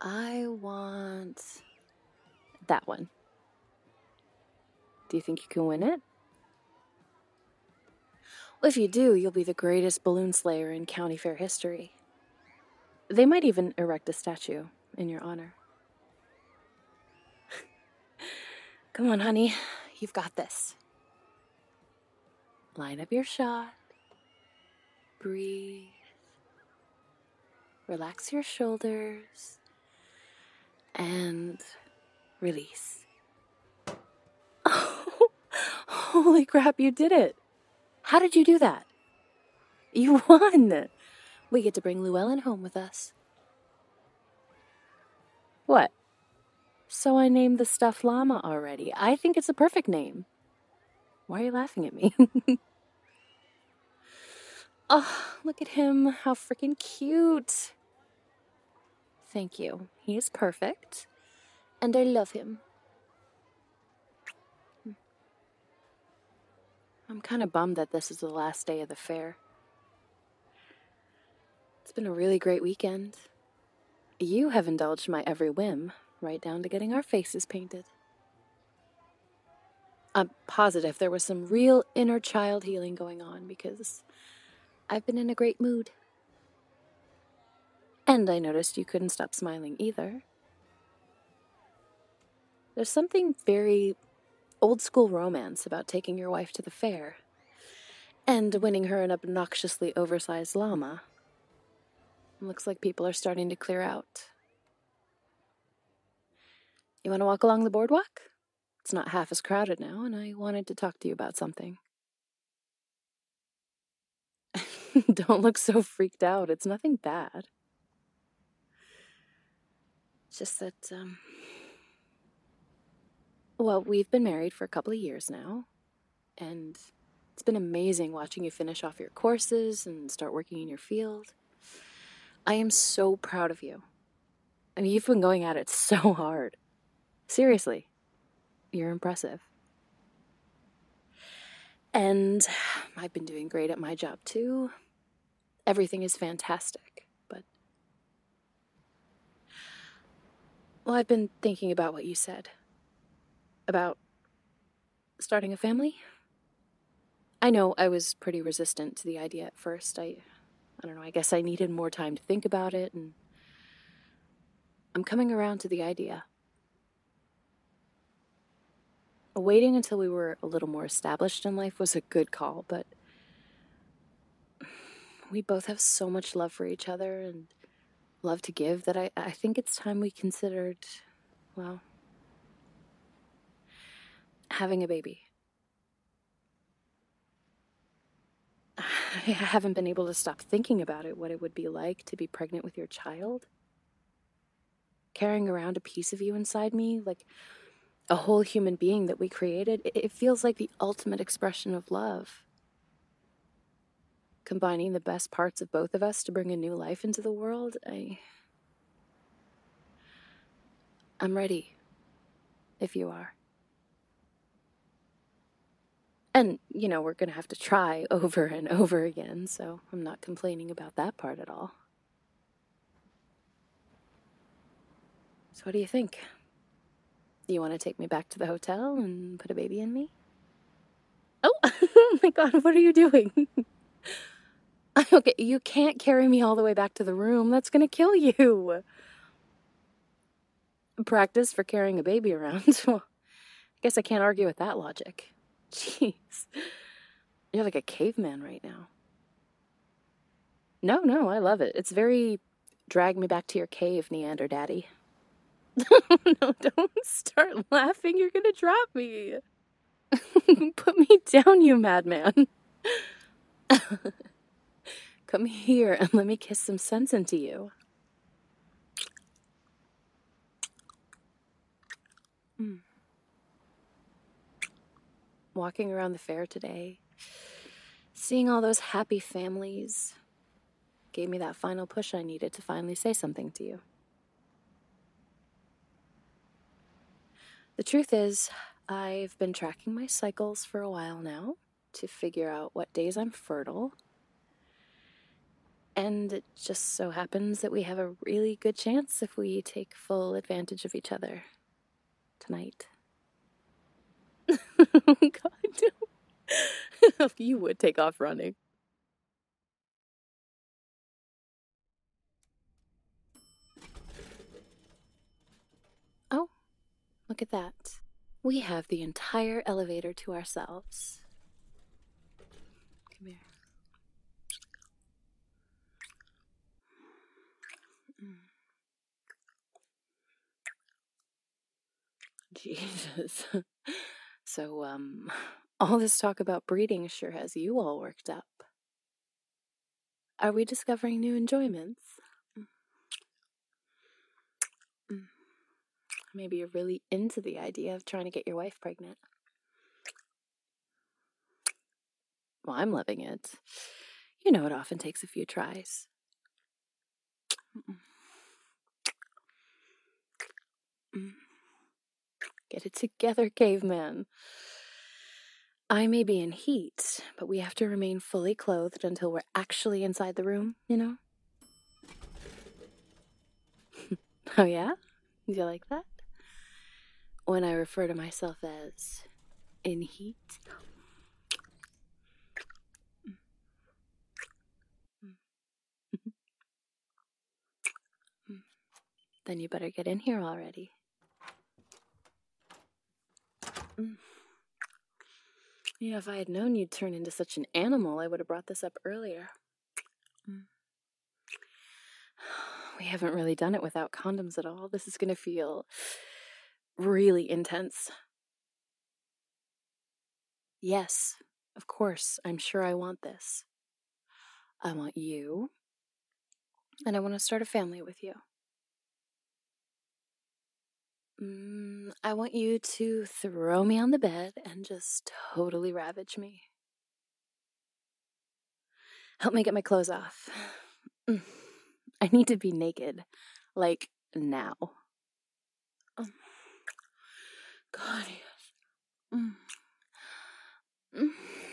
I want that one. Do you think you can win it? Well, if you do, you'll be the greatest balloon slayer in county fair history. They might even erect a statue in your honor. Come on, honey. You've got this. Line up your shot. Breathe. Relax your shoulders. And release. Oh, holy crap, you did it. How did you do that? You won. We get to bring Llewellyn home with us. What? So I named the stuffed llama already. I think it's a perfect name. Why are you laughing at me? Oh, look at him. How freaking cute. Thank you. He is perfect. And I love him. I'm kind of bummed that this is the last day of the fair. It's been a really great weekend. You have indulged my every whim, right down to getting our faces painted. I'm positive there was some real inner child healing going on because I've been in a great mood. And I noticed you couldn't stop smiling either. There's something very old school romance about taking your wife to the fair and winning her an obnoxiously oversized llama. Looks like people are starting to clear out. You want to walk along the boardwalk? It's not half as crowded now, and I wanted to talk to you about something. Don't look so freaked out. It's nothing bad. It's just that, well, we've been married for a couple of years now, and it's been amazing watching you finish off your courses and start working in your field. I am so proud of you. I mean, you've been going at it so hard. Seriously, you're impressive. And I've been doing great at my job, too. Everything is fantastic, but... Well, I've been thinking about what you said. About starting a family. I know I was pretty resistant to the idea at first. I don't know, I guess I needed more time to think about it, and I'm coming around to the idea. Waiting until we were a little more established in life was a good call, but we both have so much love for each other and love to give that I think it's time we considered, well, having a baby. I haven't been able to stop thinking about it, what it would be like to be pregnant with your child. Carrying around a piece of you inside me, like a whole human being that we created, it feels like the ultimate expression of love. Combining the best parts of both of us to bring a new life into the world, I'm ready, if you are. And, you know, we're going to have to try over and over again, so I'm not complaining about that part at all. So what do you think? Do you want to take me back to the hotel and put a baby in me? Oh, oh my God, what are you doing? Okay, you can't carry me all the way back to the room. That's going to kill you. Practice for carrying a baby around. Well, I guess I can't argue with that logic. Jeez. You're like a caveman right now. No, I love it. It's very drag me back to your cave, Neander Daddy. No, don't start laughing. You're going to drop me. Put me down, you madman. Come here and let me kiss some sense into you. Walking around the fair today, seeing all those happy families, gave me that final push I needed to finally say something to you. The truth is, I've been tracking my cycles for a while now to figure out what days I'm fertile. And it just so happens that we have a really good chance if we take full advantage of each other tonight. Oh, God, no. You would take off running. Oh, look at that. We have the entire elevator to ourselves. Come here. Jesus. So, all this talk about breeding sure has you all worked up. Are we discovering new enjoyments? Maybe you're really into the idea of trying to get your wife pregnant. Well, I'm loving it. You know, it often takes a few tries. Get it together, caveman. I may be in heat, but we have to remain fully clothed until we're actually inside the room, you know? Oh, yeah? Do you like that? When I refer to myself as in heat. Then you better get in here already. Yeah, if I had known you'd turn into such an animal, I would have brought this up earlier. We haven't really done it without condoms at all. This is going to feel really intense. Yes, of course, I'm sure I want this. I want you, and I want to start a family with you. I want you to throw me on the bed and just totally ravage me. Help me get my clothes off. I need to be naked. Like, now. God, yes.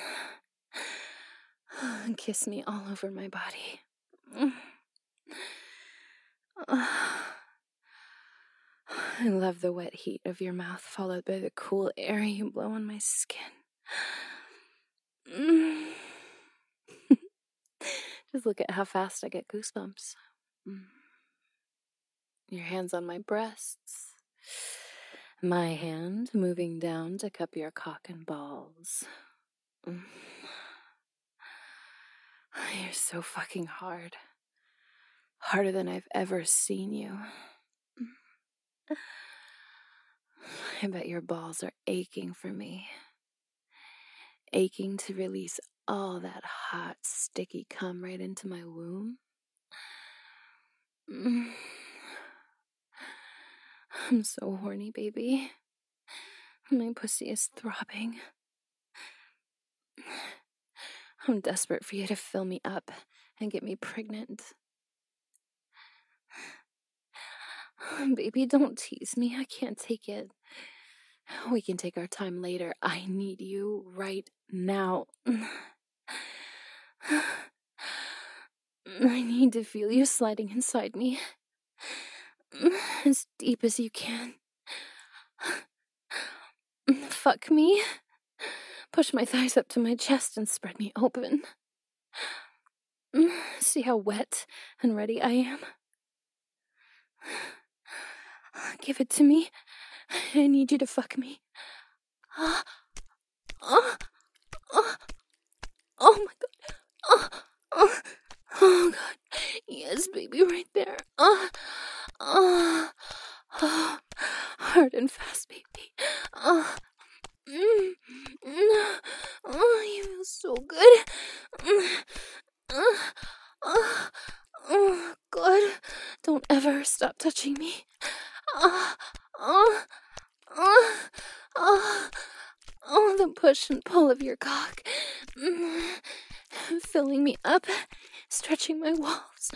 Kiss me all over my body. I love the wet heat of your mouth followed by the cool air you blow on my skin. Just look at how fast I get goosebumps. Your hands on my breasts. My hand moving down to cup your cock and balls. You're so fucking hard. Harder than I've ever seen you. I bet your balls are aching for me. Aching to release all that hot, sticky cum right into my womb. I'm so horny, baby. My pussy is throbbing. I'm desperate for you to fill me up and get me pregnant. Baby, don't tease me. I can't take it. We can take our time later. I need you right now. I need to feel you sliding inside me. As deep as you can. Fuck me. Push my thighs up to my chest and spread me open. See how wet and ready I am? Give it to me. I need you to fuck me. Oh my God. Oh God. Yes, baby, right there. Hard and fast, baby. You feel so good. Oh, God. Don't ever stop touching me. The push and pull of your cock. Filling me up, stretching my walls.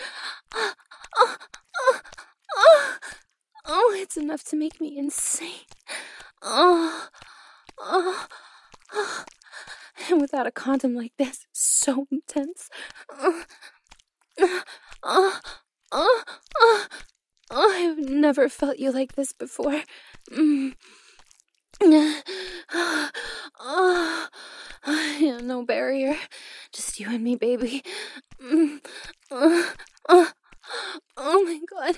It's enough to make me insane. And without a condom like this, it's so intense. I've never felt you like this before. No barrier. Just you and me, baby. Oh my God.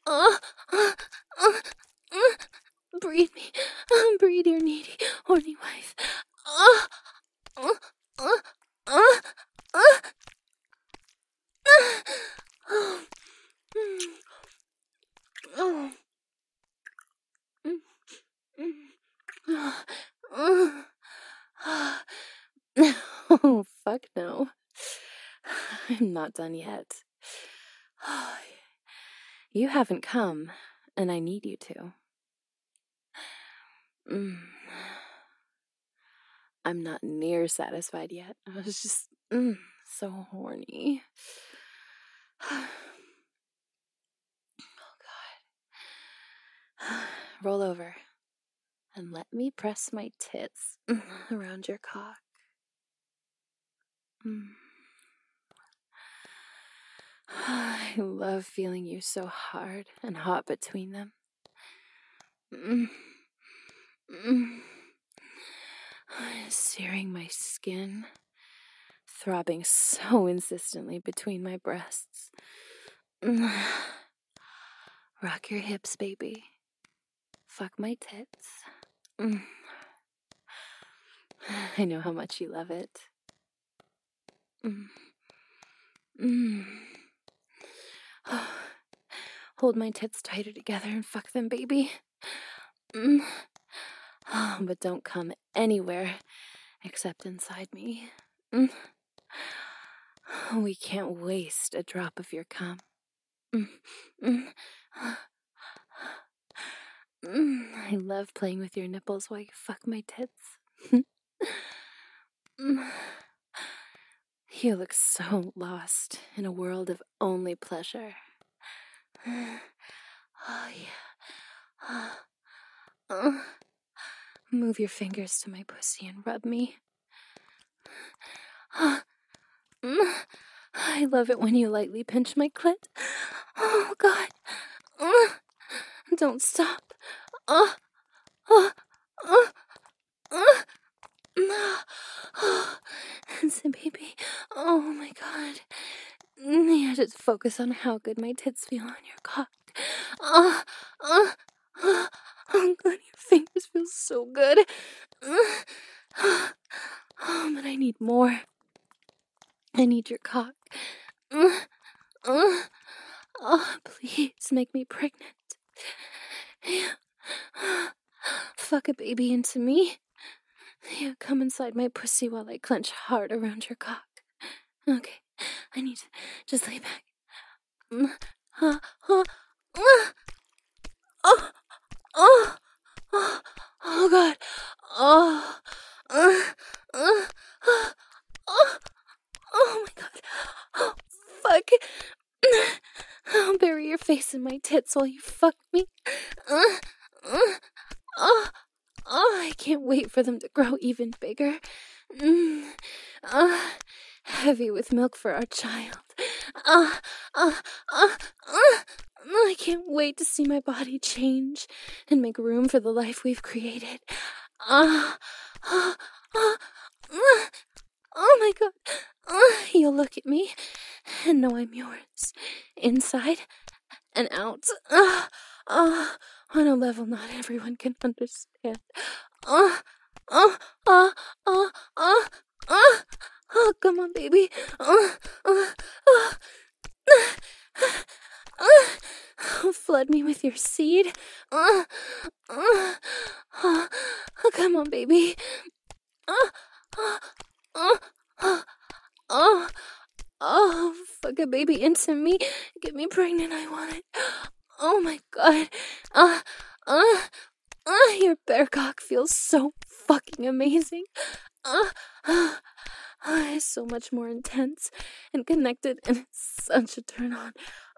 Breed me. Breed your needy, horny wife. Oh, fuck no. I'm not done yet. You haven't come, and I need you to. I'm not near satisfied yet. I was just so horny. Oh, God. Roll over and let me press my tits around your cock. I love feeling you so hard and hot between them. Searing my skin, throbbing so insistently between my breasts. Rock your hips, baby. Fuck my tits. I know how much you love it. Hold my tits tighter together and fuck them, baby. But don't come anywhere except inside me. We can't waste a drop of your cum. I love playing with your nipples while you fuck my tits. You look so lost in a world of only pleasure. Oh, yeah. Move your fingers to my pussy and rub me. I love it when you lightly pinch my clit. Oh, God. Don't stop. Listen, baby. Oh, my God. Yeah, just focus on how good my tits feel on your cock. Oh, God, your fingers feel so good. Oh, but I need more. I need your cock. Oh, please make me pregnant. Yeah. Fuck a baby into me. Yeah, come inside my pussy while I clench hard around your cock. Okay, I need to just lay back. Oh, God. Oh, my God. Oh, fuck. I'll bury your face in my tits while you fuck me. I can't wait for them to grow even bigger. Heavy with milk for our child. I can't wait to see my body change and make room for the life we've created. Oh my God. You'll look at me and know I'm yours, inside and out. On a level not everyone can understand. Come on, baby. Flood me with your seed. Come on, baby. Fuck a baby into me. Get me pregnant, I want it. Oh my God. Your bear cock feels so fucking amazing. It's so much more intense and connected, and it's such a turn on.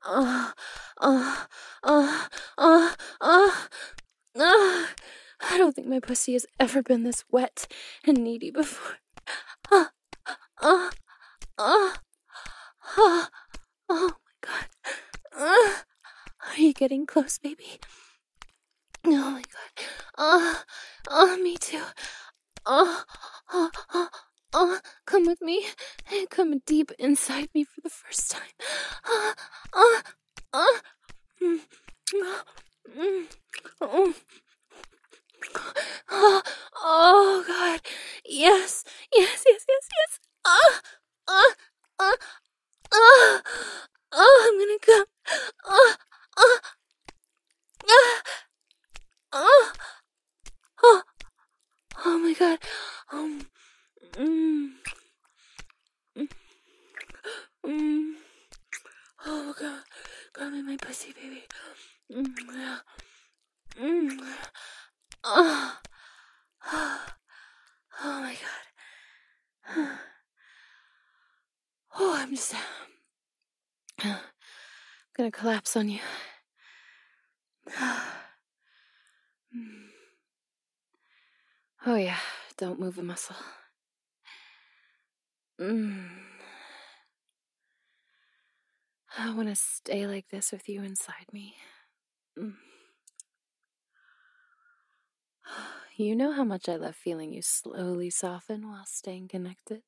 I don't think my pussy has ever been this wet and needy before. Oh my God. getting close, baby? Oh my god. Me too. Come with me. Come deep inside me for the first time. Oh god. Yes. Yes, yes, yes, yes. I'm gonna come. Oh my god. Oh god. Come in my pussy, baby. Oh my god. Oh, I'm just gonna collapse on you. Oh yeah, don't move a muscle. I want to stay like this with you inside me. You know how much I love feeling you slowly soften while staying connected?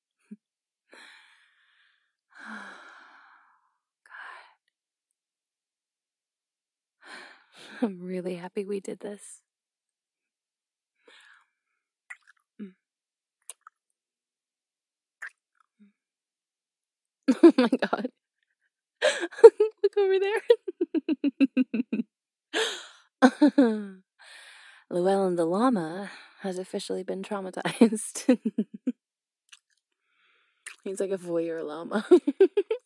God. I'm really happy we did this. Oh my god. Look over there. Llewellyn the llama has officially been traumatized. He's like a voyeur llama.